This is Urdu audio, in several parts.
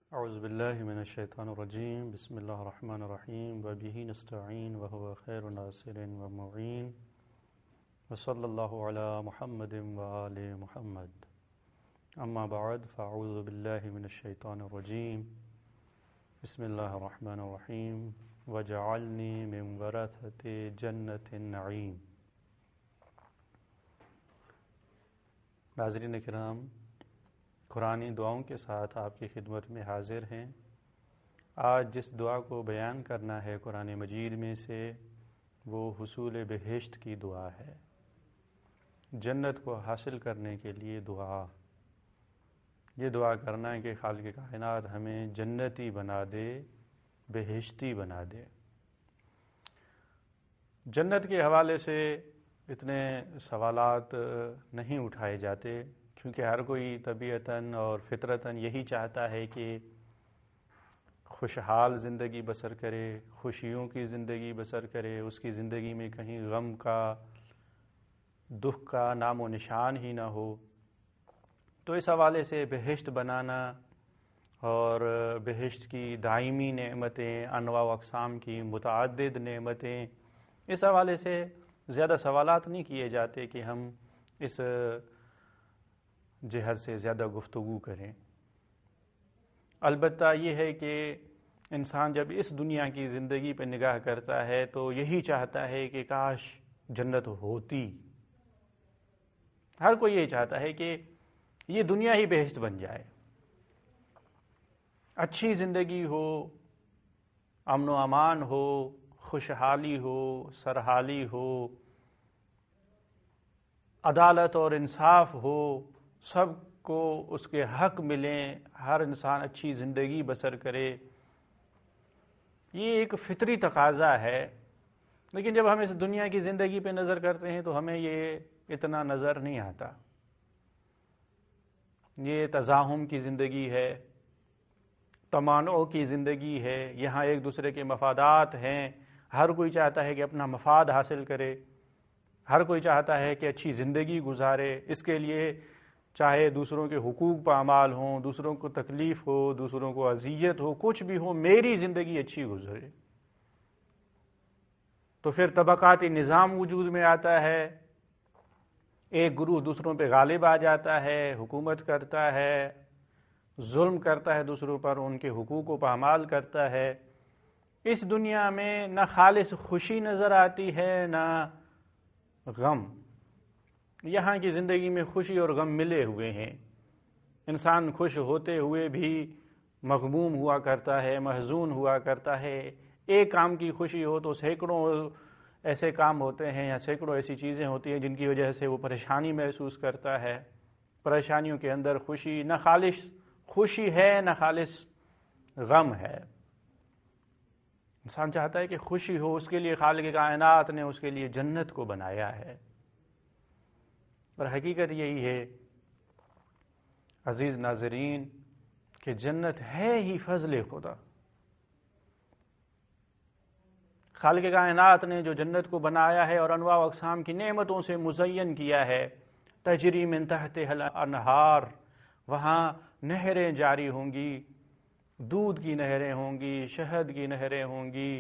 اعوذ باللہ من الشیطان الرجیم بسم اللہ الرحمن الرحیم وبہ نستعین وہو خیر ناصر ومعین وصلی اللہ علی محمد وآل محمد اما بعد فاعوذ باللہ من الشیطان الرجیم بسم اللہ الرحمن الرحیم وجعلنی من ورثۃ جنۃ النعیم۔ ناظرین کرام، قرآنی دعاؤں کے ساتھ آپ کی خدمت میں حاضر ہیں۔ آج جس دعا کو بیان کرنا ہے قرآن مجید میں سے، وہ حصول بہشت کی دعا ہے، جنت کو حاصل کرنے کے لیے دعا۔ یہ دعا کرنا ہے کہ خالق کائنات ہمیں جنتی بنا دے، بہشتی بنا دے۔ جنت کے حوالے سے اتنے سوالات نہیں اٹھائے جاتے، کیونکہ ہر کوئی طبیعتاً اور فطرتاً یہی چاہتا ہے کہ خوشحال زندگی بسر کرے، خوشیوں کی زندگی بسر کرے، اس کی زندگی میں کہیں غم کا، دکھ کا نام و نشان ہی نہ ہو۔ تو اس حوالے سے بہشت بنانا اور بہشت کی دائمی نعمتیں، انواع و اقسام کی متعدد نعمتیں، اس حوالے سے زیادہ سوالات نہیں کیے جاتے کہ ہم اس جہت سے زیادہ گفتگو کریں۔ البتہ یہ ہے کہ انسان جب اس دنیا کی زندگی پہ نگاہ کرتا ہے تو یہی چاہتا ہے کہ کاش جنت ہوتی۔ ہر کوئی یہی چاہتا ہے کہ یہ دنیا ہی بہشت بن جائے، اچھی زندگی ہو، امن و امان ہو، خوشحالی ہو، سرحالی ہو، عدالت اور انصاف ہو، سب کو اس کے حق ملیں، ہر انسان اچھی زندگی بسر کرے۔ یہ ایک فطری تقاضا ہے، لیکن جب ہم اس دنیا کی زندگی پہ نظر کرتے ہیں تو ہمیں یہ اتنا نظر نہیں آتا۔ یہ تزاحم کی زندگی ہے، تمانع کی زندگی ہے، یہاں ایک دوسرے کے مفادات ہیں، ہر کوئی چاہتا ہے کہ اپنا مفاد حاصل کرے، ہر کوئی چاہتا ہے کہ اچھی زندگی گزارے۔ اس کے لیے چاہے دوسروں کے حقوق پامال ہوں، دوسروں کو تکلیف ہو، دوسروں کو اذیت ہو، کچھ بھی ہو، میری زندگی اچھی گزرے۔ تو پھر طبقاتی نظام وجود میں آتا ہے، ایک گروہ دوسروں پہ غالب آ جاتا ہے، حکومت کرتا ہے، ظلم کرتا ہے دوسروں پر، ان کے حقوق کو پامال کرتا ہے۔ اس دنیا میں نہ خالص خوشی نظر آتی ہے نہ غم۔ یہاں کی زندگی میں خوشی اور غم ملے ہوئے ہیں۔ انسان خوش ہوتے ہوئے بھی مغموم ہوا کرتا ہے، محزون ہوا کرتا ہے۔ ایک کام کی خوشی ہو تو سینکڑوں ایسے کام ہوتے ہیں یا سینکڑوں ایسی چیزیں ہوتی ہیں جن کی وجہ سے وہ پریشانی محسوس کرتا ہے۔ پریشانیوں کے اندر خوشی، نہ خالص خوشی ہے نہ خالص غم ہے۔ انسان چاہتا ہے کہ خوشی ہو، اس کے لیے خالق کائنات نے اس کے لیے جنت کو بنایا ہے، اور حقیقت یہی ہے عزیز ناظرین کہ جنت ہے ہی فضل خدا۔ خالق کائنات نے جو جنت کو بنایا ہے اور انواع و اقسام کی نعمتوں سے مزین کیا ہے، تجری من تحتہا الانہار، وہاں نہریں جاری ہوں گی، دودھ کی نہریں ہوں گی، شہد کی نہریں ہوں گی،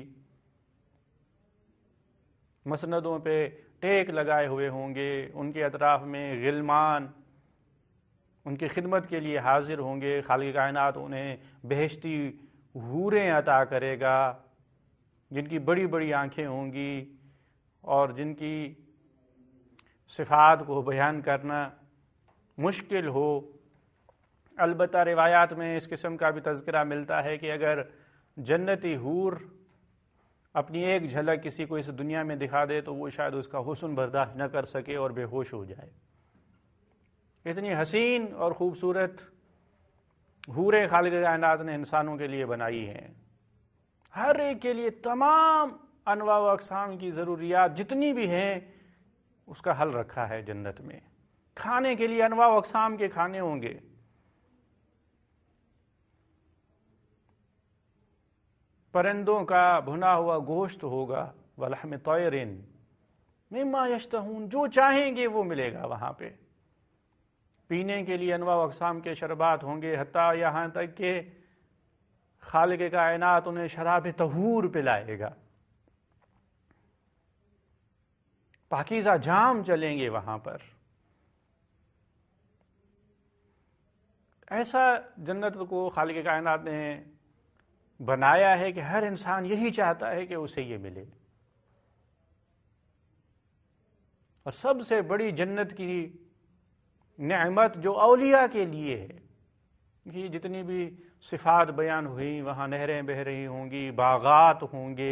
مسندوں پہ ٹیک لگائے ہوئے ہوں گے، ان کے اطراف میں غلمان ان کی خدمت کے لیے حاضر ہوں گے۔ خالق کائنات انہیں بہشتی حوریں عطا کرے گا جن کی بڑی بڑی آنکھیں ہوں گی اور جن کی صفات کو بیان کرنا مشکل ہو۔ البتہ روایات میں اس قسم کا بھی تذکرہ ملتا ہے کہ اگر جنتی حور اپنی ایک جھلک کسی کو اس دنیا میں دکھا دے تو وہ شاید اس کا حسن برداشت نہ کر سکے اور بے ہوش ہو جائے۔ اتنی حسین اور خوبصورت حوریں خالق کائنات نے انسانوں کے لیے بنائی ہیں۔ ہر ایک کے لیے تمام انواع و اقسام کی ضروریات جتنی بھی ہیں اس کا حل رکھا ہے جنت میں۔ کھانے کے لیے انواع و اقسام کے کھانے ہوں گے، پرندوں کا بھنا ہوا گوشت ہوگا، وَلَحْمِ طَيْرٍ مِمَّا يَشْتَهُونَ، جو چاہیں گے وہ ملے گا وہاں پہ۔ پینے کے لیے انواع و اقسام کے شربات ہوں گے، حتیٰ یہاں تک کہ خالق کائنات انہیں شراب طہور پلائے گا، پاکیزہ جام چلیں گے وہاں پر۔ ایسا جنت کو خالق کائنات نے بنایا ہے کہ ہر انسان یہی چاہتا ہے کہ اسے یہ ملے۔ اور سب سے بڑی جنت کی نعمت جو اولیاء کے لیے ہے، یہ جتنی بھی صفات بیان ہوئی، وہاں نہریں بہہ رہی ہوں گی، باغات ہوں گے،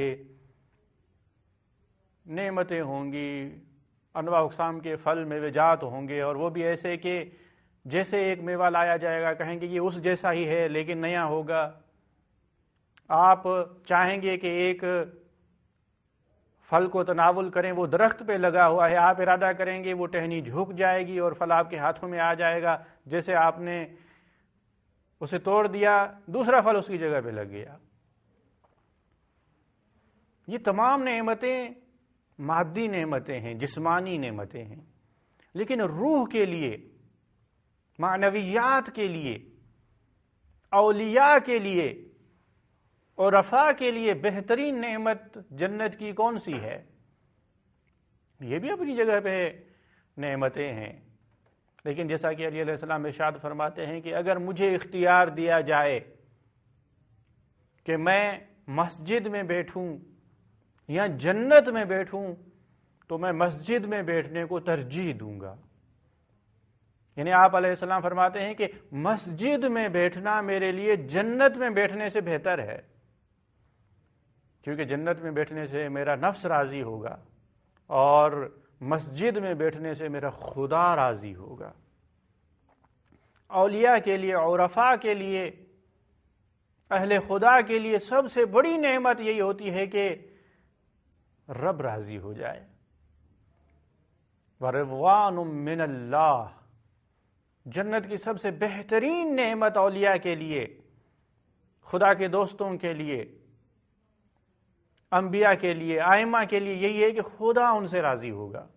نعمتیں ہوں گی، انواع اقسام کے پھل میوجات ہوں گے، اور وہ بھی ایسے کہ جیسے ایک میوہ لایا جائے گا کہیں گے یہ اس جیسا ہی ہے لیکن نیا ہوگا۔ آپ چاہیں گے کہ ایک پھل کو تناول کریں، وہ درخت پہ لگا ہوا ہے، آپ ارادہ کریں گے وہ ٹہنی جھک جائے گی اور پھل آپ کے ہاتھوں میں آ جائے گا، جیسے آپ نے اسے توڑ دیا دوسرا پھل اس کی جگہ پہ لگ گیا۔ یہ تمام نعمتیں مادی نعمتیں ہیں، جسمانی نعمتیں ہیں، لیکن روح کے لیے، معنویات کے لیے، اولیاء کے لیے اور عرفاء کے لیے بہترین نعمت جنت کی کون سی ہے؟ یہ بھی اپنی جگہ پہ نعمتیں ہیں، لیکن جیسا کہ علیہ السلام ارشاد فرماتے ہیں کہ اگر مجھے اختیار دیا جائے کہ میں مسجد میں بیٹھوں یا جنت میں بیٹھوں تو میں مسجد میں بیٹھنے کو ترجیح دوں گا۔ یعنی آپ علیہ السلام فرماتے ہیں کہ مسجد میں بیٹھنا میرے لیے جنت میں بیٹھنے سے بہتر ہے، کیونکہ جنت میں بیٹھنے سے میرا نفس راضی ہوگا اور مسجد میں بیٹھنے سے میرا خدا راضی ہوگا۔ اولیاء کے لیے، عرفاء کے لیے، اہل خدا کے لیے سب سے بڑی نعمت یہی ہوتی ہے کہ رب راضی ہو جائے۔ وَرِضْوَانٌ مِّنَ اللَّهِ، جنت کی سب سے بہترین نعمت اولیاء کے لیے، خدا کے دوستوں کے لیے، انبیاء کے لیے، ائمہ کے لیے یہی ہے کہ خدا ان سے راضی ہوگا۔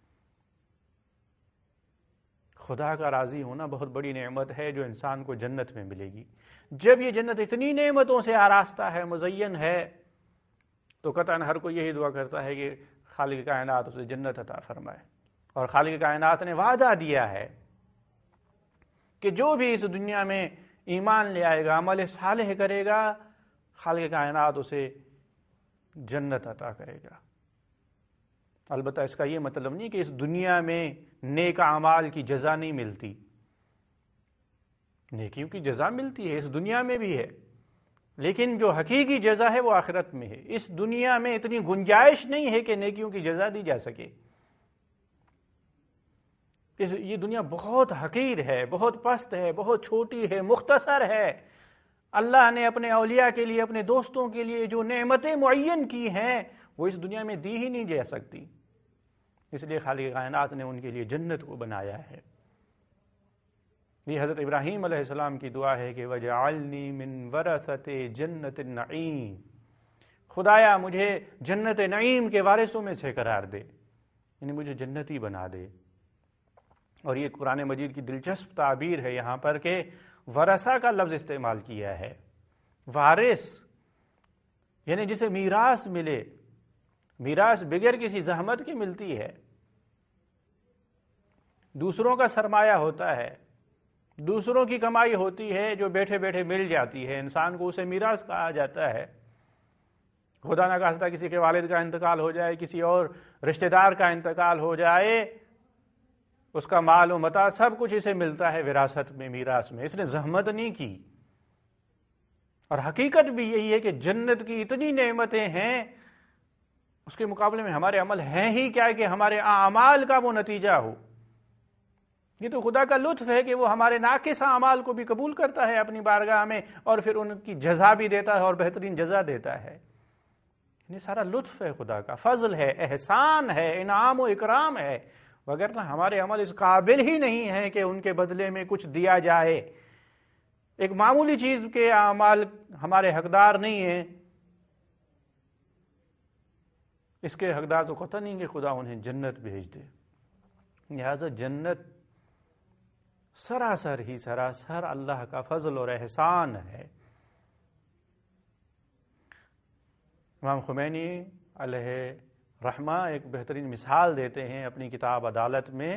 خدا کا راضی ہونا بہت بڑی نعمت ہے جو انسان کو جنت میں ملے گی۔ جب یہ جنت اتنی نعمتوں سے آراستہ ہے، مزین ہے، تو قطعاً ہر کوئی یہی دعا کرتا ہے کہ خالق کائنات اسے جنت عطا فرمائے۔ اور خالق کائنات نے وعدہ دیا ہے کہ جو بھی اس دنیا میں ایمان لے آئے گا، عمل صالح کرے گا، خالق کائنات اسے جنت عطا کرے گا۔ البتہ اس کا یہ مطلب نہیں کہ اس دنیا میں نیک اعمال کی جزا نہیں ملتی، نیکیوں کی جزا ملتی ہے، اس دنیا میں بھی ہے، لیکن جو حقیقی جزا ہے وہ آخرت میں ہے۔ اس دنیا میں اتنی گنجائش نہیں ہے کہ نیکیوں کی جزا دی جا سکے۔ یہ دنیا بہت حقیر ہے، بہت پست ہے، بہت چھوٹی ہے، مختصر ہے۔ اللہ نے اپنے اولیاء کے لیے، اپنے دوستوں کے لیے جو نعمتیں معین کی ہیں وہ اس دنیا میں دی ہی نہیں جا سکتی، اس لیے خالق کائنات نے ان کے لیے جنت کو بنایا ہے۔ یہ حضرت ابراہیم علیہ السلام کی دعا ہے کہ وَجَعَلْنِي مِن وَرَثَةِ جَنَّةِ النَّعِيمِ، خدایا مجھے جنت نعیم کے وارثوں میں سے قرار دے، یعنی مجھے جنتی بنا دے۔ اور یہ قرآن مجید کی دلچسپ تعبیر ہے یہاں پر کہ ورثہ کا لفظ استعمال کیا ہے۔ وارث یعنی جسے میراث ملے، میراث بغیر کسی زحمت کی ملتی ہے، دوسروں کا سرمایہ ہوتا ہے، دوسروں کی کمائی ہوتی ہے جو بیٹھے بیٹھے مل جاتی ہے، انسان کو اسے میراث کہا جاتا ہے۔ خدا نہ خواستہ کسی کے والد کا انتقال ہو جائے، کسی اور رشتہ دار کا انتقال ہو جائے، اس کا مال و متاع سب کچھ اسے ملتا ہے وراثت میں، میراث میں، اس نے زحمت نہیں کی۔ اور حقیقت بھی یہی ہے کہ جنت کی اتنی نعمتیں ہیں، اس کے مقابلے میں ہمارے عمل ہیں ہی کیا کہ ہمارے اعمال کا وہ نتیجہ ہو۔ یہ تو خدا کا لطف ہے کہ وہ ہمارے ناقص اعمال کو بھی قبول کرتا ہے اپنی بارگاہ میں، اور پھر ان کی جزا بھی دیتا ہے اور بہترین جزا دیتا ہے۔ یہ سارا لطف ہے، خدا کا فضل ہے، احسان ہے، انعام و اکرام ہے، وگرنہ ہمارے عمل اس قابل ہی نہیں ہیں کہ ان کے بدلے میں کچھ دیا جائے۔ ایک معمولی چیز کے اعمال ہمارے حقدار نہیں ہیں، اس کے حقدار تو قطع نہیں کہ خدا انہیں جنت بھیج دے۔ لہذا جنت سراسر ہی سراسر اللہ کا فضل اور احسان ہے۔ امام خمینی علیہ رحمہ ایک بہترین مثال دیتے ہیں اپنی کتاب عدالت میں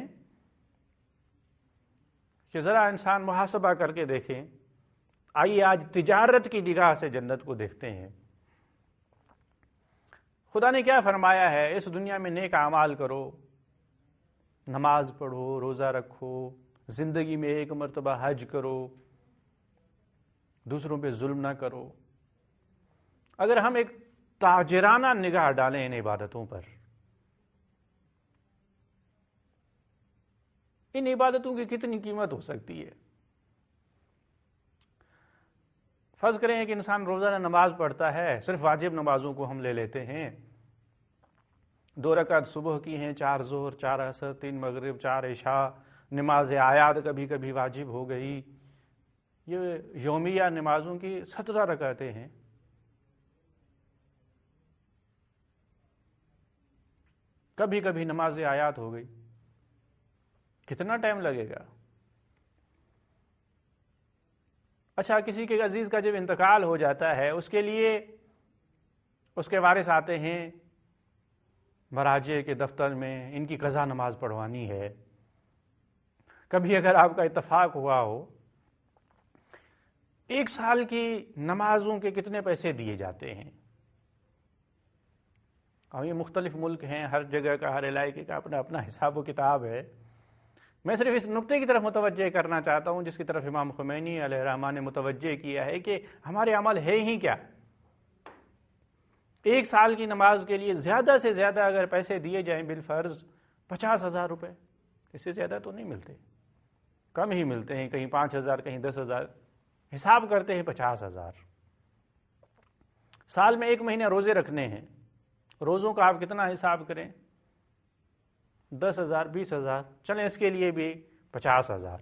کہ ذرا انسان محاسبہ کر کے دیکھیں. آئیے آج تجارت کی نگاہ سے جنت کو دیکھتے ہیں. خدا نے کیا فرمایا ہے؟ اس دنیا میں نیک اعمال کرو، نماز پڑھو، روزہ رکھو، زندگی میں ایک مرتبہ حج کرو، دوسروں پہ ظلم نہ کرو. اگر ہم ایک تاجرانہ نگاہ ڈالیں ان عبادتوں پر، ان عبادتوں کی کتنی قیمت ہو سکتی ہے؟ فرض کریں کہ انسان روزانہ نماز پڑھتا ہے، صرف واجب نمازوں کو ہم لے لیتے ہیں. 2 رکعت صبح کی ہیں، 4 ظہر، 4 عصر، 3 مغرب، 4 عشاء، نماز آیات کبھی کبھی واجب ہو گئی. یہ یومیہ نمازوں کی 17 رکعتیں ہیں. کبھی کبھی نماز آیات ہو گئی. کتنا ٹائم لگے گا؟ اچھا، کسی کے عزیز کا جب انتقال ہو جاتا ہے، اس کے لیے اس کے وارث آتے ہیں مراجع کے دفتر میں، ان کی قضا نماز پڑھوانی ہے. کبھی اگر آپ کا اتفاق ہوا ہو، 1 سال کی نمازوں کے کتنے پیسے دیے جاتے ہیں؟ اور یہ مختلف ملک ہیں، ہر جگہ کا، ہر علاقے کا اپنا اپنا حساب و کتاب ہے. میں صرف اس نقطے کی طرف متوجہ کرنا چاہتا ہوں جس کی طرف امام خمینی علیہ الرحمہ نے متوجہ کیا ہے کہ ہمارے عمل ہے ہی کیا. 1 سال کی نماز کے لیے زیادہ سے زیادہ اگر پیسے دیے جائیں بالفرض 50,000 روپے، اس سے زیادہ تو نہیں ملتے، کم ہی ملتے ہیں، کہیں 5,000 کہیں 10,000، حساب کرتے ہیں 50,000. سال میں 1 مہینہ روزے رکھنے ہیں، روزوں کا آپ کتنا حساب کریں؟ 10,000، 20,000، چلیں اس کے لیے بھی 50,000.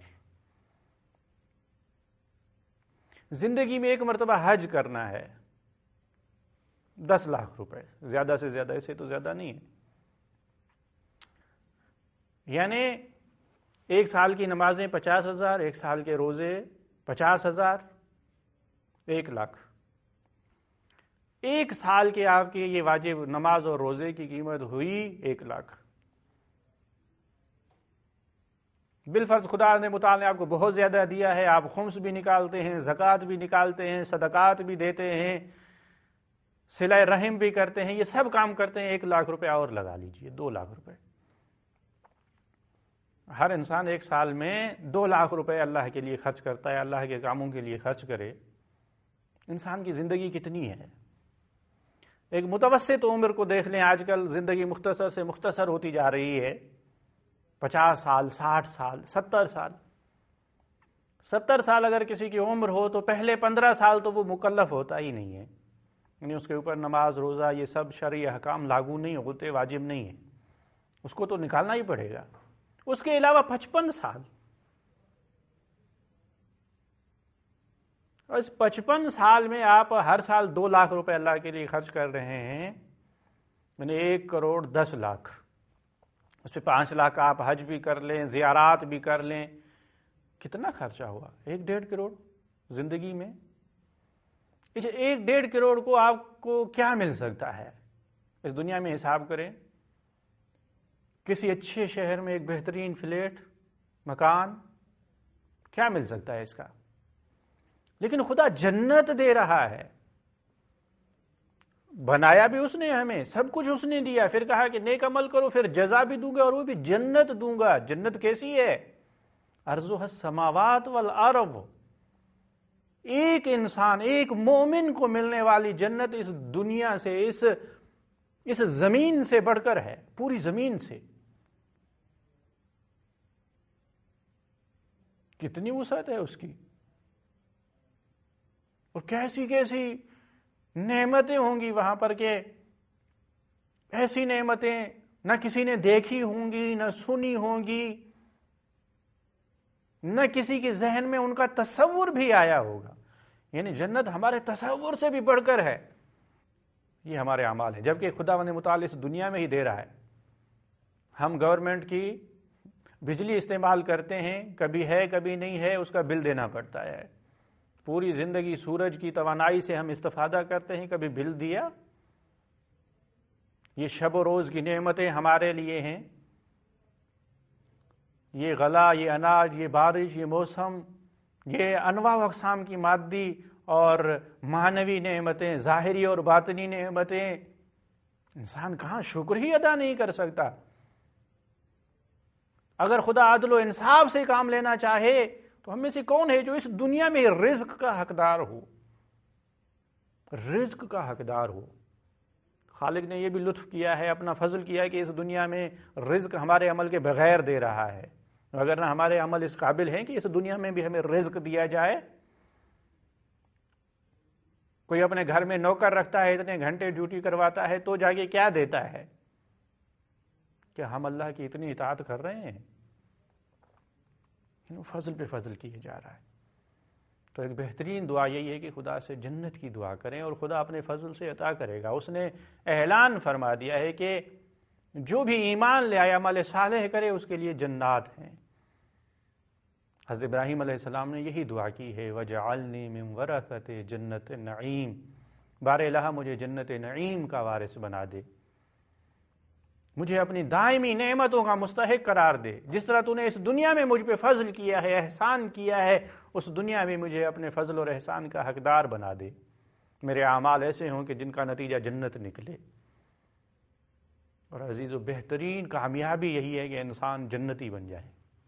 زندگی میں 1 مرتبہ حج کرنا ہے، 10 لاکھ روپے، زیادہ سے زیادہ، اسے تو زیادہ نہیں ہے. یعنی 1 سال کی نمازیں 50,000، 1 سال کے روزے 50,000، 1 لاکھ. 1 سال کے آپ کی یہ واجب نماز اور روزے کی قیمت ہوئی 1 لاکھ. بالفرض خدا نے متعال نے آپ کو بہت زیادہ دیا ہے، آپ خمس بھی نکالتے ہیں، زکوٰۃ بھی نکالتے ہیں، صدقات بھی دیتے ہیں، صلہ رحم بھی کرتے ہیں، یہ سب کام کرتے ہیں. 1 لاکھ روپے اور لگا لیجئے، 2 لاکھ روپے. ہر انسان 1 سال میں 2 لاکھ روپے اللہ کے لیے خرچ کرتا ہے، اللہ کے کاموں کے لیے خرچ کرے. انسان کی زندگی کتنی ہے؟ ایک متوسط عمر کو دیکھ لیں، آج کل زندگی مختصر سے مختصر ہوتی جا رہی ہے. 50 سال، 60 سال، 70 سال. 70 سال اگر کسی کی عمر ہو تو پہلے 15 سال تو وہ مکلف ہوتا ہی نہیں ہے، یعنی اس کے اوپر نماز، روزہ، یہ سب شرعی احکام لاگو نہیں ہوتے، واجب نہیں ہے، اس کو تو نکالنا ہی پڑے گا. اس کے علاوہ 55 سال، اور اس 55 سال میں آپ ہر سال 2 لاکھ روپے اللہ کے لیے خرچ کر رہے ہیں، یعنی 1 کروڑ 10 لاکھ. اس پہ 5 لاکھ آپ حج بھی کر لیں، زیارات بھی کر لیں، کتنا خرچہ ہوا؟ 1-1.5 کروڑ زندگی میں. اس 1-1.5 کروڑ کو آپ کو کیا مل سکتا ہے اس دنیا میں؟ حساب کریں. کسی اچھے شہر میں ایک بہترین فلیٹ، مکان، کیا مل سکتا ہے اس کا؟ لیکن خدا جنت دے رہا ہے. بنایا بھی اس نے، ہمیں سب کچھ اس نے دیا، پھر کہا کہ نیک عمل کرو، پھر جزا بھی دوں گا اور وہ بھی جنت دوں گا. جنت کیسی ہے؟ ارضها السماوات والارض. ایک انسان، ایک مومن کو ملنے والی جنت اس دنیا سے، اس زمین سے بڑھ کر ہے، پوری زمین سے. کتنی وسعت ہے اس کی، اور کیسی کیسی نعمتیں ہوں گی وہاں پر، کہ ایسی نعمتیں نہ کسی نے دیکھی ہوں گی، نہ سنی ہوں گی، نہ کسی کے ذہن میں ان کا تصور بھی آیا ہوگا. یعنی جنت ہمارے تصور سے بھی بڑھ کر ہے. یہ ہمارے اعمال ہیں، جبکہ خدا نے متعال اس دنیا میں ہی دے رہا ہے. ہم گورنمنٹ کی بجلی استعمال کرتے ہیں، کبھی ہے کبھی نہیں ہے، اس کا بل دینا پڑتا ہے. پوری زندگی سورج کی توانائی سے ہم استفادہ کرتے ہیں، کبھی بل دیا؟ یہ شب و روز کی نعمتیں ہمارے لیے ہیں، یہ غلہ، یہ اناج، یہ بارش، یہ موسم، یہ انواع و اقسام کی مادی اور معنوی نعمتیں، ظاہری اور باطنی نعمتیں، انسان کہاں شکر ہی ادا نہیں کر سکتا۔ اگر خدا عدل و انصاف سے کام لینا چاہے تو ہم میں سے کون ہے جو اس دنیا میں رزق کا حقدار ہو، رزق کا حقدار ہو؟ خالق نے یہ بھی لطف کیا ہے، اپنا فضل کیا ہے کہ اس دنیا میں رزق ہمارے عمل کے بغیر دے رہا ہے، اگر نہ ہمارے عمل اس قابل ہیں کہ اس دنیا میں بھی ہمیں رزق دیا جائے۔ کوئی اپنے گھر میں نوکر رکھتا ہے، اتنے گھنٹے ڈیوٹی کرواتا ہے تو جا کے کیا دیتا ہے؟ کیا ہم اللہ کی اتنی اطاعت کر رہے ہیں؟ فضل پہ فضل کیے جا رہا ہے۔ تو ایک بہترین دعا یہی ہے کہ خدا سے جنت کی دعا کریں اور خدا اپنے فضل سے عطا کرے گا۔ اس نے اعلان فرما دیا ہے کہ جو بھی ایمان لے آئے، عمل صالح کرے، اس کے لیے جنات ہیں۔ حضرت ابراہیم علیہ السلام نے یہی دعا کی ہے، وَجَعَلْنِي مِن وَرَثَةِ جنت النعیم، بار الہ مجھے جنت نعیم کا وارث بنا دے، مجھے اپنی دائمی نعمتوں کا مستحق قرار دے، جس طرح تو نے اس دنیا میں مجھ پہ فضل کیا ہے، احسان کیا ہے، اس دنیا میں مجھے اپنے فضل اور احسان کا حقدار بنا دے، میرے اعمال ایسے ہوں کہ جن کا نتیجہ جنت نکلے۔ اور عزیز و بہترین کامیابی یہی ہے کہ انسان جنتی بن جائے،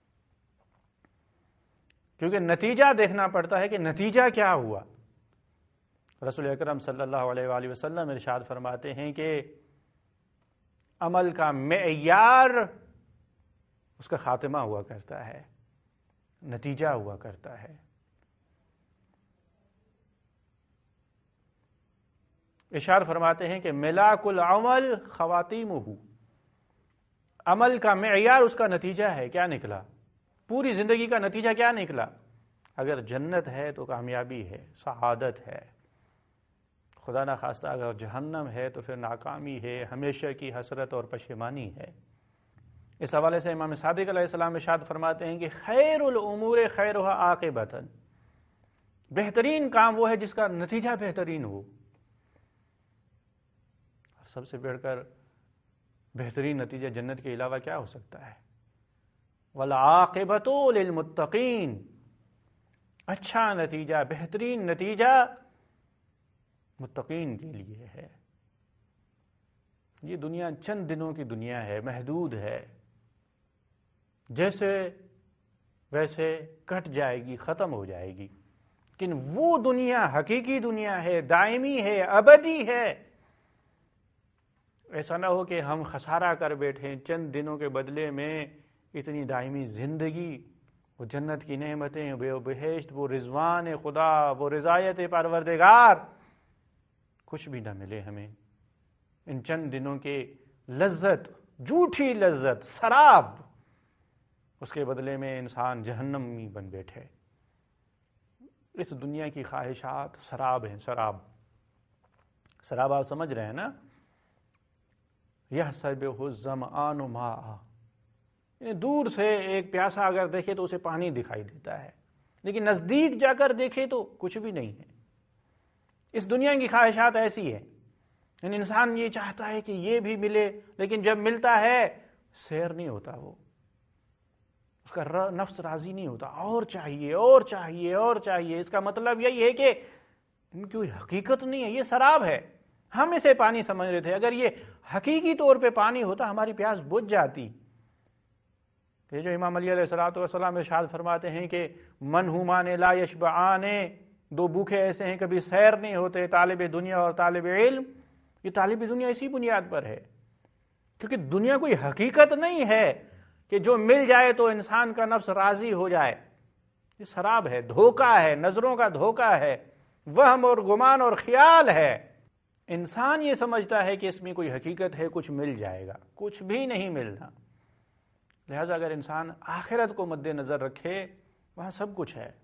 کیونکہ نتیجہ دیکھنا پڑتا ہے کہ نتیجہ کیا ہوا۔ رسول اکرم صلی اللہ علیہ وآلہ وسلم ارشاد فرماتے ہیں کہ عمل کا معیار اس کا خاتمہ ہوا کرتا ہے، نتیجہ ہوا کرتا ہے۔ ارشاد فرماتے ہیں کہ ملاک العمل خواتیمہ، عمل کا معیار اس کا نتیجہ ہے، کیا نکلا، پوری زندگی کا نتیجہ کیا نکلا۔ اگر جنت ہے تو کامیابی ہے، سعادت ہے، خدا نہ خواستہ اگر جہنم ہے تو پھر ناکامی ہے، ہمیشہ کی حسرت اور پشیمانی ہے۔ اس حوالے سے امام صادق علیہ السلام ارشاد فرماتے ہیں کہ خیر الامور خیرها عاقبۃ، بہترین کام وہ ہے جس کا نتیجہ بہترین ہو، اور سب سے بڑھ کر بہترین نتیجہ جنت کے علاوہ کیا ہو سکتا ہے؟ والعاقبۃ للمتقین، اچھا نتیجہ، بہترین نتیجہ متقین کے لیے ہے۔ یہ دنیا چند دنوں کی دنیا ہے، محدود ہے، جیسے ویسے کٹ جائے گی، ختم ہو جائے گی، لیکن وہ دنیا حقیقی دنیا ہے، دائمی ہے، ابدی ہے۔ ایسا نہ ہو کہ ہم خسارہ کر بیٹھیں چند دنوں کے بدلے میں اتنی دائمی زندگی، وہ جنت کی نعمتیں، وہ بہشت، وہ رضوان خدا، وہ رضایت پروردگار، کچھ بھی نہ ملے ہمیں۔ ان چند دنوں کے لذت، جھوٹی لذت، سراب، اس کے بدلے میں انسان جہنمی بن بیٹھے۔ اس دنیا کی خواہشات سراب ہیں، سراب، سراب آپ سمجھ رہے ہیں نا؟ یحسبہ الظمآن ماء، یعنی دور سے ایک پیاسا اگر دیکھے تو اسے پانی دکھائی دیتا ہے، لیکن نزدیک جا کر دیکھے تو کچھ بھی نہیں ہے۔ اس دنیا کی خواہشات ایسی ہے، یعنی انسان یہ چاہتا ہے کہ یہ بھی ملے، لیکن جب ملتا ہے سیر نہیں ہوتا، وہ اس کا نفس راضی نہیں ہوتا، اور چاہیے اور چاہیے اور چاہیے۔ اس کا مطلب یہی ہے کہ ان کی کوئی حقیقت نہیں ہے، یہ سراب ہے۔ ہم اسے پانی سمجھ رہے تھے، اگر یہ حقیقی طور پہ پانی ہوتا ہماری پیاس بجھ جاتی۔ یہ جو امام علی علیہ السلام ارشاد فرماتے ہیں کہ منہومان لا یشبعان، دو بھوکے ایسے ہیں کبھی سیر نہیں ہوتے، طالب دنیا اور طالب علم۔ یہ طالب دنیا اسی بنیاد پر ہے، کیونکہ دنیا کوئی حقیقت نہیں ہے کہ جو مل جائے تو انسان کا نفس راضی ہو جائے۔ یہ سراب ہے، دھوکہ ہے، نظروں کا دھوکہ ہے، وہم اور گمان اور خیال ہے۔ انسان یہ سمجھتا ہے کہ اس میں کوئی حقیقت ہے، کچھ مل جائے گا، کچھ بھی نہیں ملنا۔ لہٰذا اگر انسان آخرت کو مد نظر رکھے، وہاں سب کچھ ہے،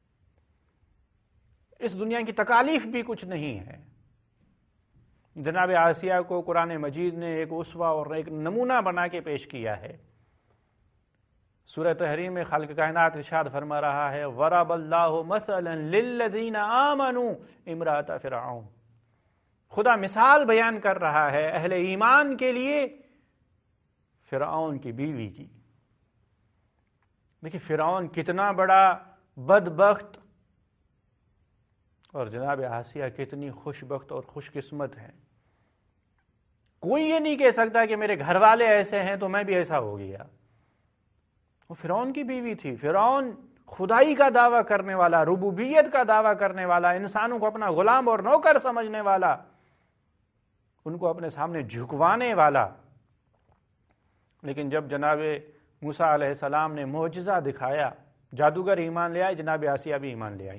اس دنیا کی تکالیف بھی کچھ نہیں ہے۔ جناب آسیہ کو قرآن مجید نے ایک اسوہ اور ایک نمونہ بنا کے پیش کیا ہے۔ سورہ تحریم میں خالق کائنات ارشاد فرما رہا ہے، ضرب اللہ مثلا للذین آمنوا امرأۃ فرعون، خدا مثال بیان کر رہا ہے اہل ایمان کے لیے فرعون کی بیوی کی۔ دیکھیں فرعون کتنا بڑا بدبخت اور جناب آسیہ کتنی خوش بخت اور خوش قسمت ہے۔ کوئی یہ نہیں کہہ سکتا کہ میرے گھر والے ایسے ہیں تو میں بھی ایسا ہو گیا۔ وہ فرعون کی بیوی تھی۔ فرعون خدائی کا دعویٰ کرنے والا، ربوبیت کا دعویٰ کرنے والا، انسانوں کو اپنا غلام اور نوکر سمجھنے والا، ان کو اپنے سامنے جھکوانے والا۔ لیکن جب جناب موسیٰ علیہ السلام نے معجزہ دکھایا، جادوگر ایمان لے آئے، جناب آسیہ بھی ایمان لے آئی۔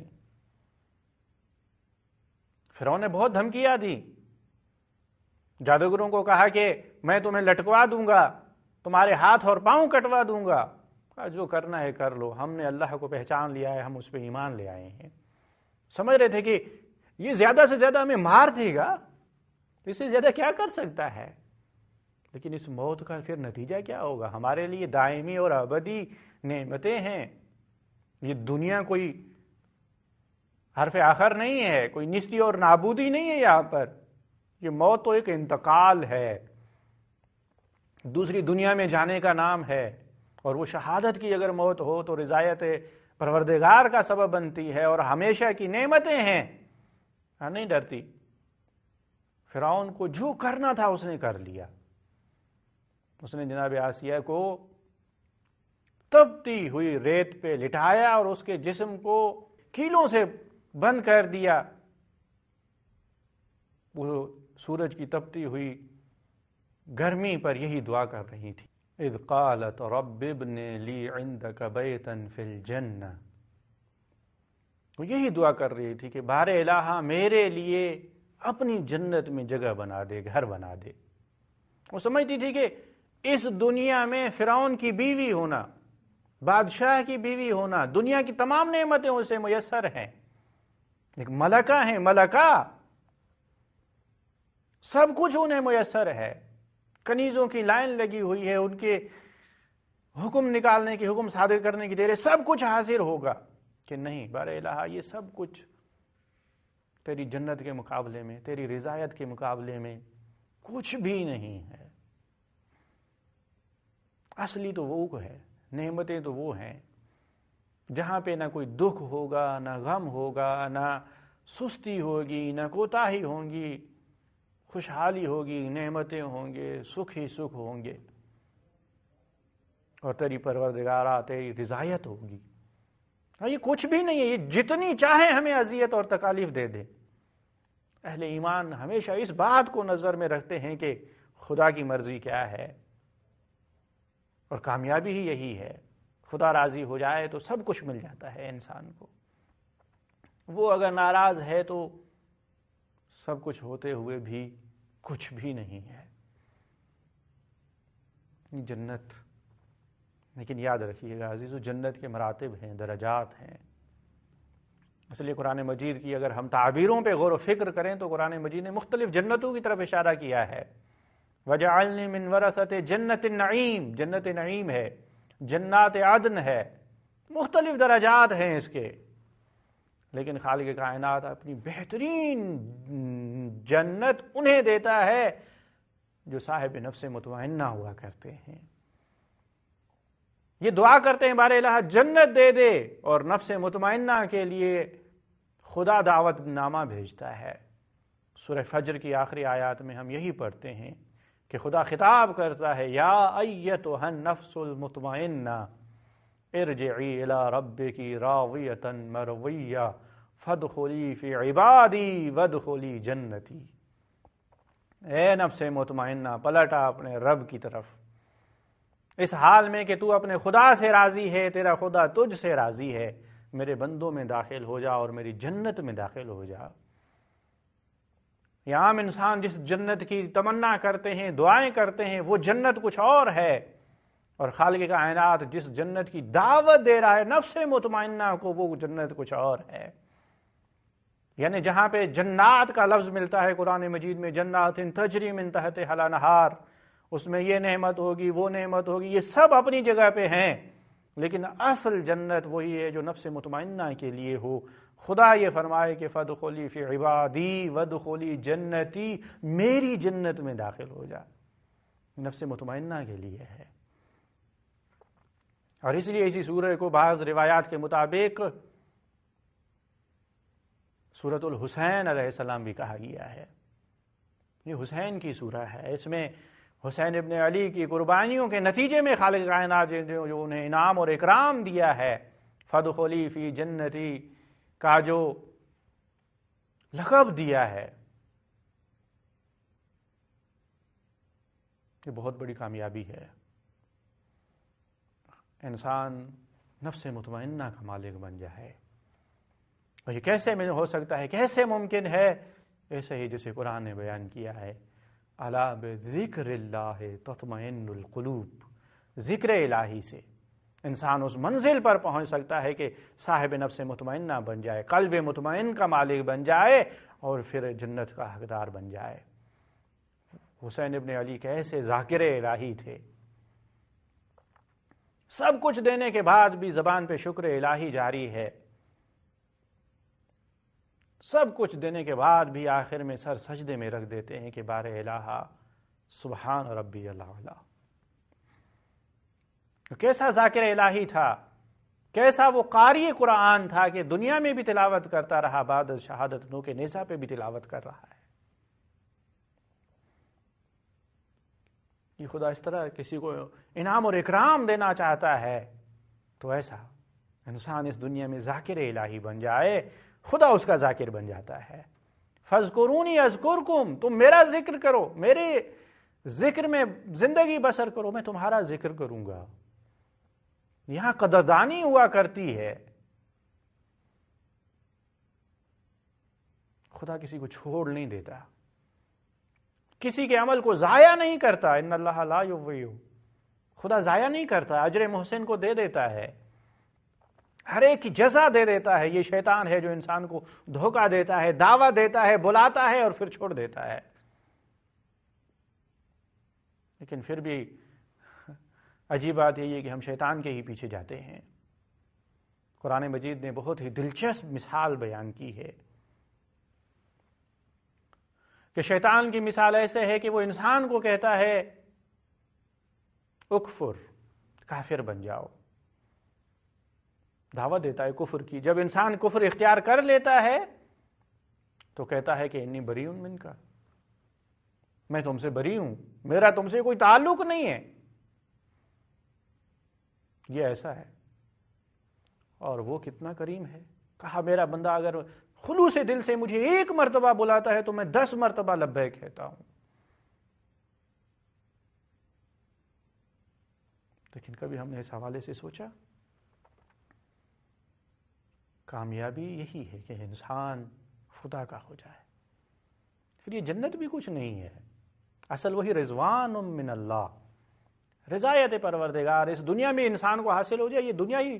فرعون نے بہت دھمکیاں دی، جادوگروں کو کہا کہ میں تمہیں لٹکوا دوں گا، تمہارے ہاتھ اور پاؤں کٹوا دوں گا، جو کرنا ہے کر لو، ہم نے اللہ کو پہچان لیا ہے، ہم اس پہ ایمان لے آئے ہیں۔ سمجھ رہے تھے کہ یہ زیادہ سے زیادہ ہمیں مار دے گا، اس سے زیادہ کیا کر سکتا ہے، لیکن اس موت کا پھر نتیجہ کیا ہوگا؟ ہمارے لیے دائمی اور ابدی نعمتیں ہیں۔ یہ دنیا کوئی حرف آخر نہیں ہے، کوئی نیستی اور نابودی نہیں ہے یہاں پر۔ یہ موت تو ایک انتقال ہے، دوسری دنیا میں جانے کا نام ہے، اور وہ شہادت کی اگر موت ہو تو رضایت پروردگار کا سبب بنتی ہے اور ہمیشہ کی نعمتیں ہیں، نہیں ڈرتی۔ فرعون کو جو کرنا تھا اس نے کر لیا۔ اس نے جناب آسیہ کو تپتی ہوئی ریت پہ لٹایا اور اس کے جسم کو کیلوں سے بند کر دیا۔ وہ سورج کی تپتی ہوئی گرمی پر یہی دعا کر رہی تھی، اذ قالت رب ابن لی عندک بیتا فی الجنہ۔ وہ یہی دعا کر رہی تھی کہ بار الہ میرے لیے اپنی جنت میں جگہ بنا دے، گھر بنا دے۔ وہ سمجھتی تھی کہ اس دنیا میں فرعون کی بیوی ہونا، بادشاہ کی بیوی ہونا، دنیا کی تمام نعمتیں اسے میسر ہیں، ایک ملکہ ہیں، ملکہ، سب کچھ انہیں میسر ہے، کنیزوں کی لائن لگی ہوئی ہے، ان کے حکم نکالنے کی، حکم صادر کرنے کی دیر ہے، سب کچھ حاضر ہوگا۔ کہ نہیں، بار الہ یہ سب کچھ تیری جنت کے مقابلے میں، تیری رضایت کے مقابلے میں کچھ بھی نہیں ہے۔ اصلی تو وہ ہے، نعمتیں تو وہ ہیں جہاں پہ نہ کوئی دکھ ہوگا، نہ غم ہوگا، نہ سستی ہوگی، نہ کوتاہی ہوں گی، خوشحالی ہوگی، نعمتیں ہوں گے، سکھ ہی سکھ ہوں گے، اور تیری پروردگارہ تیری رضایت ہوگی۔ یہ کچھ بھی نہیں ہے، یہ جتنی چاہے ہمیں اذیت اور تکالیف دے دے۔ اہل ایمان ہمیشہ اس بات کو نظر میں رکھتے ہیں کہ خدا کی مرضی کیا ہے، اور کامیابی ہی یہی ہے۔ خدا راضی ہو جائے تو سب کچھ مل جاتا ہے انسان کو، وہ اگر ناراض ہے تو سب کچھ ہوتے ہوئے بھی کچھ بھی نہیں ہے۔ جنت، لیکن یاد رکھیے گا عزیزو، جنت کے مراتب ہیں، درجات ہیں۔ اس لیے قرآن مجید کی اگر ہم تعبیروں پہ غور و فکر کریں تو قرآن مجید نے مختلف جنتوں کی طرف اشارہ کیا ہے۔ وَجَعَلْنِي مِنْ وَرَثَةِ جنت النعیم، جنت نعیم ہے، جنات عدن ہے، مختلف درجات ہیں اس کے، لیکن خالق کائنات اپنی بہترین جنت انہیں دیتا ہے جو صاحب نفس مطمئنہ ہوا کرتے ہیں۔ یہ دعا کرتے ہیں بار الہ جنت دے دے، اور نفس مطمئنہ کے لیے خدا دعوت نامہ بھیجتا ہے۔ سورہ فجر کی آخری آیات میں ہم یہی پڑھتے ہیں کہ خدا خطاب کرتا ہے، یا ایتھا النفس المطمئنہ ارجعی الی ربک راضیۃ مرضیہ فادخلی فی عبادی وادخلی جنتی۔ اے نفس مطمئنہ، پلٹا اپنے رب کی طرف، اس حال میں کہ تو اپنے خدا سے راضی ہے، تیرا خدا تجھ سے راضی ہے، میرے بندوں میں داخل ہو جا اور میری جنت میں داخل ہو جا۔ یہ عام انسان جس جنت کی تمنا کرتے ہیں، دعائیں کرتے ہیں، وہ جنت کچھ اور ہے، اور خالق کائنات جس جنت کی دعوت دے رہا ہے نفس مطمئنہ کو، وہ جنت کچھ اور ہے۔ یعنی جہاں پہ جنات کا لفظ ملتا ہے قرآن مجید میں، جنات تجری من تحتہا الانہار، اس میں یہ نعمت ہوگی، وہ نعمت ہوگی، یہ سب اپنی جگہ پہ ہیں، لیکن اصل جنت وہی ہے جو نفس مطمئنہ کے لیے ہو، خدا یہ فرمائے کہ فادخلی فی عبادی وادخلی جنتی، میری جنت میں داخل ہو جا، نفس مطمئنہ کے لیے ہے۔ اور اس لیے اسی سورہ کو بعض روایات کے مطابق سورۃ الحسین علیہ السلام بھی کہا گیا ہے۔ یہ حسین کی سورہ ہے، اس میں حسین ابن علی کی قربانیوں کے نتیجے میں خالق کائنات جو انہیں انعام اور اکرام دیا ہے، فادخلی فی جنتی کا جو لقب دیا ہے، یہ بہت بڑی کامیابی ہے۔ انسان نفس مطمئنہ کا مالک بن جائے، اور یہ کیسے ہو سکتا ہے، کیسے ممکن ہے؟ ایسے ہی جسے قرآن نے بیان کیا ہے، الا بذکر اللہ تطمئن القلوب، ذکر الہی سے انسان اس منزل پر پہنچ سکتا ہے کہ صاحب نفس مطمئنہ بن جائے، قلب مطمئن کا مالک بن جائے، اور پھر جنت کا حقدار بن جائے۔ حسین ابن علی کیسے ذاکر الہی تھے، سب کچھ دینے کے بعد بھی زبان پہ شکر الہی جاری ہے، سب کچھ دینے کے بعد بھی آخر میں سر سجدے میں رکھ دیتے ہیں کہ بار الہ سبحان ربی العلی۔ کیسا ذاکر الہی تھا، کیسا وہ قاری قرآن تھا کہ دنیا میں بھی تلاوت کرتا رہا، بعد شہادت نو کے نیزہ پہ بھی تلاوت کر رہا ہے۔ یہ خدا اس طرح کسی کو انعام اور اکرام دینا چاہتا ہے تو ایسا انسان اس دنیا میں ذاکر الہی بن جائے، خدا اس کا ذاکر بن جاتا ہے۔ فاذکرونی اذکرکم، تم میرا ذکر کرو، میرے ذکر میں زندگی بسر کرو، میں تمہارا ذکر کروں گا۔ یہاں قدردانی ہوا کرتی ہے، خدا کسی کو چھوڑ نہیں دیتا، کسی کے عمل کو ضائع نہیں کرتا۔ ان اللہ لا یضیع، خدا ضائع نہیں کرتا، اجر محسن کو دے دیتا ہے، ہر ایک کی جزا دے دیتا ہے۔ یہ شیطان ہے جو انسان کو دھوکہ دیتا ہے، دعویٰ دیتا ہے، بلاتا ہے اور پھر چھوڑ دیتا ہے۔ لیکن پھر بھی عجیب بات یہ ہے کہ ہم شیطان کے ہی پیچھے جاتے ہیں۔ قرآن مجید نے بہت ہی دلچسپ مثال بیان کی ہے کہ شیطان کی مثال ایسے ہے کہ وہ انسان کو کہتا ہے اکفر، کافر بن جاؤ، دعوت دیتا ہے کفر کی۔ جب انسان کفر اختیار کر لیتا ہے تو کہتا ہے کہ انی بری من کا، میں تم سے بری ہوں، میرا تم سے کوئی تعلق نہیں ہے۔ یہ ایسا ہے، اور وہ کتنا کریم ہے۔ کہا میرا بندہ اگر خلوص دل سے مجھے ایک مرتبہ بلاتا ہے تو میں 10 مرتبہ لبیک کہتا ہوں۔ لیکن کبھی ہم نے اس حوالے سے سوچا؟ کامیابی یہی ہے کہ انسان خدا کا ہو جائے، پھر یہ جنت بھی کچھ نہیں ہے، اصل وہی رضوان من اللہ، رضایت پروردگار اس دنیا میں انسان کو حاصل ہو جائے۔ یہ دنیا ہی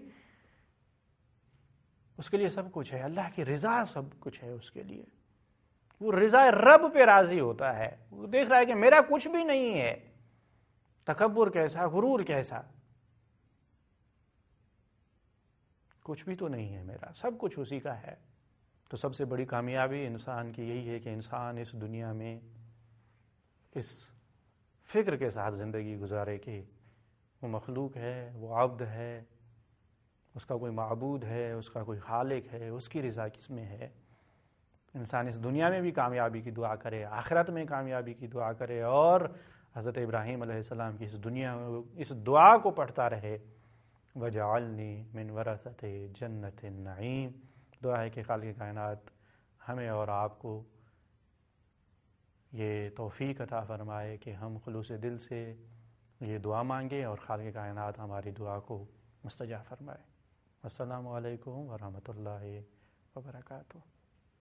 اس کے لیے سب کچھ ہے، اللہ کی رضا سب کچھ ہے اس کے لیے۔ وہ رضا رب پہ راضی ہوتا ہے، وہ دیکھ رہا ہے کہ میرا کچھ بھی نہیں ہے، تکبر کیسا، غرور کیسا، کچھ بھی تو نہیں ہے میرا، سب کچھ اسی کا ہے۔ تو سب سے بڑی کامیابی انسان کی یہی ہے کہ انسان اس دنیا میں اس فکر کے ساتھ زندگی گزارے کہ وہ مخلوق ہے، وہ عبد ہے، اس کا کوئی معبود ہے، اس کا کوئی خالق ہے، اس کی رضا کس میں ہے۔ انسان اس دنیا میں بھی کامیابی کی دعا کرے، آخرت میں کامیابی کی دعا کرے، اور حضرت ابراہیم علیہ السلام کی اس دعا کو پڑھتا رہے، وَجَعَلْنِي مِنْ وَرَثَةِ جَنَّةِ النَّعِيمِ۔ دعا ہے کہ خالق کائنات ہمیں اور آپ کو یہ توفیق عطا فرمائے کہ ہم خلوص دل سے یہ دعا مانگے اور خالق کائنات ہماری دعا کو مستجاب فرمائے۔ السلام علیکم ورحمۃ اللہ وبرکاتہ۔